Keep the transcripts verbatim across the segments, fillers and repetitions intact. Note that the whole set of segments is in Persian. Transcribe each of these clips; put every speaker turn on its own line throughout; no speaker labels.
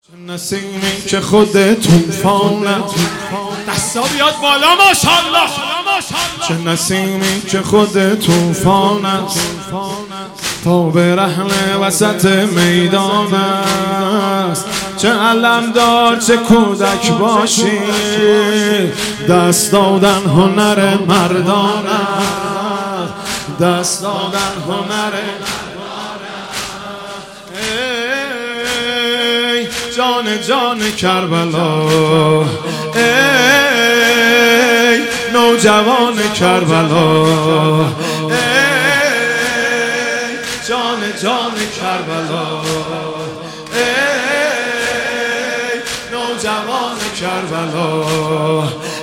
نسیمی که خود طوفانت
دستا بیاد بالا ماشاءالله.
چه نسیمی که خود طوفانت تا به رحل وسط میدان است. چه علمدار چه کودک باشی، دست دادن هنر مردان است. دست دادن هنر جان جان کربلا، ای نوجوان کربلا، ای جان جان کربلا، ای نوجوان کربلا،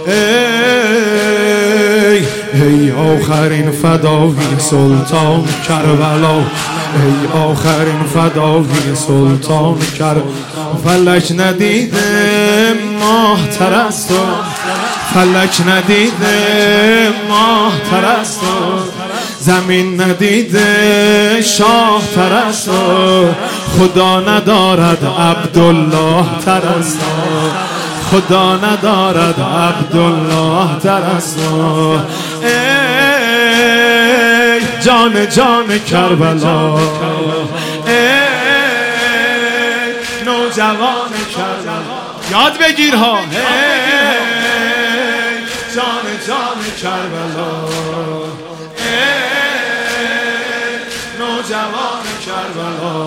ای ای آخرین فدایی سلطان کربلا، ای آخرین فدایی سلطان کربلا. فلک ندیده ماه تر از تو، فلک ندیده ماه تر از تو، زمین ندیده شاه تر از تو، خدا ندارد عبدالله تر از تو، خدا ندارد عبدالله تر از تو. ای جان جان کربلا، ای نوجوان کربلا،
یاد بگیر ها.
ای جان جان کربلا، ای نوجوان کربلا،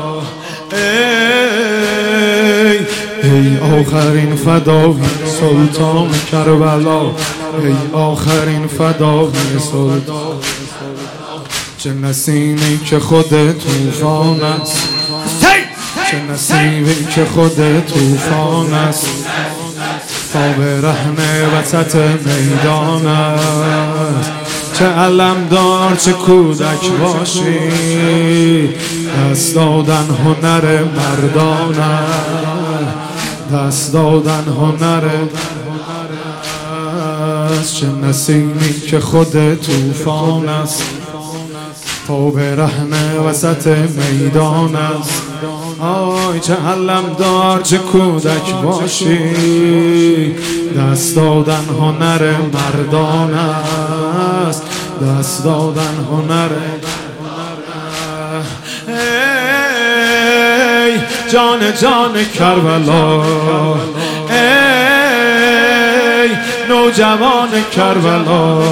ای ای آخرین فدایی سلطان کربلا، ای آخرین فدایی سلطان. چه نسیمی که خود طوفان است، چه نسیمی که خود طوفان است، تا به رحم وسط میدان است. چه علمدار چه کودک باشی، دست دادن هنر مردان است. دست دادن هنر است. چه نسیمی که خود طوفان است، تا به رحم وسط میدان است. آی چه علمدار چه کودک باشی، دست دادن هنر مردان است. دست دادن هنر. ای جان جان کربلا، ای نوجوان کربلا،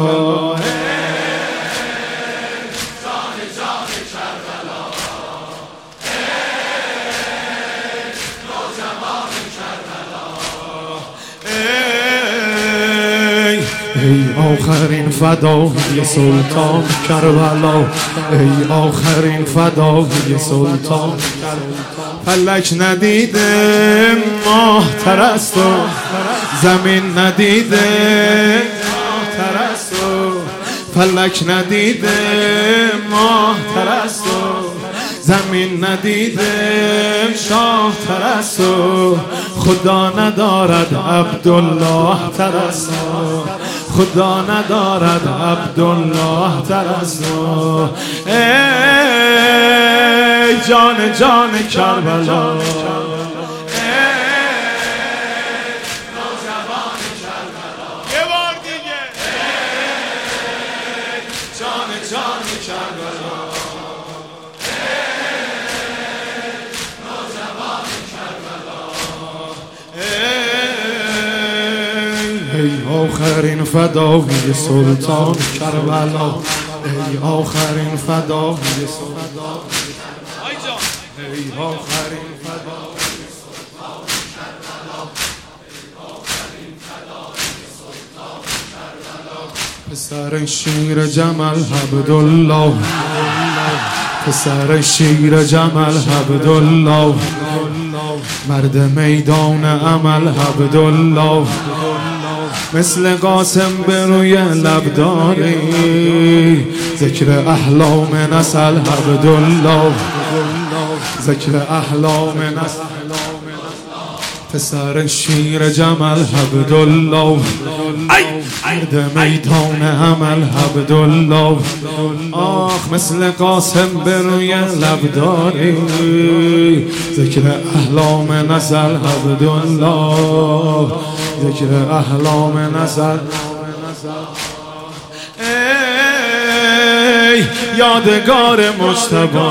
ای آخرین فدایی سلطان کربلا، ای آخرین فدایی سلطان. فلک ندیده ماه تر از تو، زمین ندیده ماه تر از تو، فلک ندیده ماه تر از تو، زمین ندیده شاه تر از تو، خدا ندارد عبدالله تر از تو، خدا ندارد عبدالله تر از تو. ای جان جان کربلا، ای
نوجوان کربلا، یه بار دیگه.
ای جان جان کربلا، ای نوجوان کربلا، ای آخرین فدایی سلطان کربلا، ای آخرین فدایی سلطان، ای آخرین فدایی سلطان کربلا، ای آخرین فدایی سلطان کربلا. پسر شیر جمل عبدالله، پسر شیر جمل عبدالله، مرد میدان عمل عبدالله، مثل قاسم به روی لب داری، ذکر احلام نسل عبدالله، ذکر احلام نسل. پسر شیر جمل عبدالله، مرد میدان عمل عبدالله. آخ مثل قاسم به روی لب داری، ذکر احلام نزل عبدالله، ذکر احلام نزل. ای یادگار مجتبی،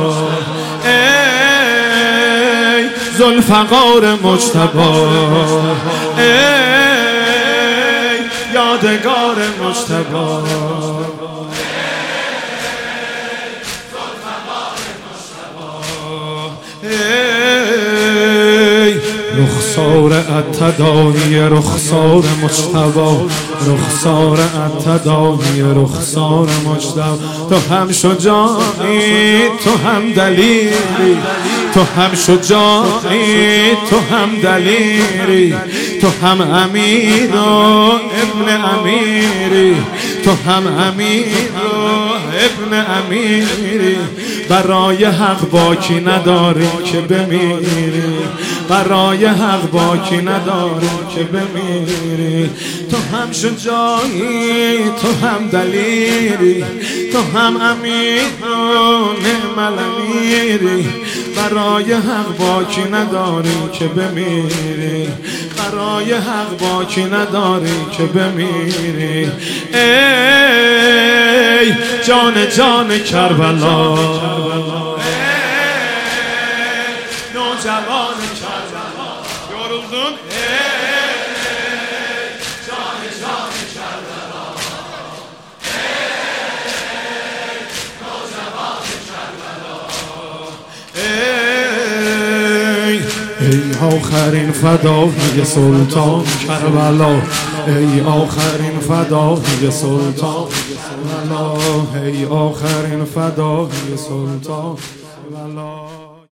ای ذوالفقار مجتبی، ای یادگار مجتبی، رخسار التداعی رخسار مجتبی، رخسار التداعی رخسار مجتبی. تو هم شجاعی تو هم دلیری، تو هم شجاعی تو هم دلیری، تو هم امیر و ابن امیری، تو هم امیر و ابن امیری. برای حق باکی نداری که بمیری، برای حق باکی نداری که بمیری. تو هم شجاعی تو هم دلیری، تو هم امیر و نعم الامیری. برای حق باکی نداری که بمیری، برای حق باکی نداری که بمیری. ای جان جان کربلا، نوجوان کربلا، yoruldun. Ey جان جان کربلا، ey نوجوان کربلا. ای ای آخرین فدای سلطان کربلا، ای آخرین فدای سلطان کربلا، ای آخرین فدای سلطان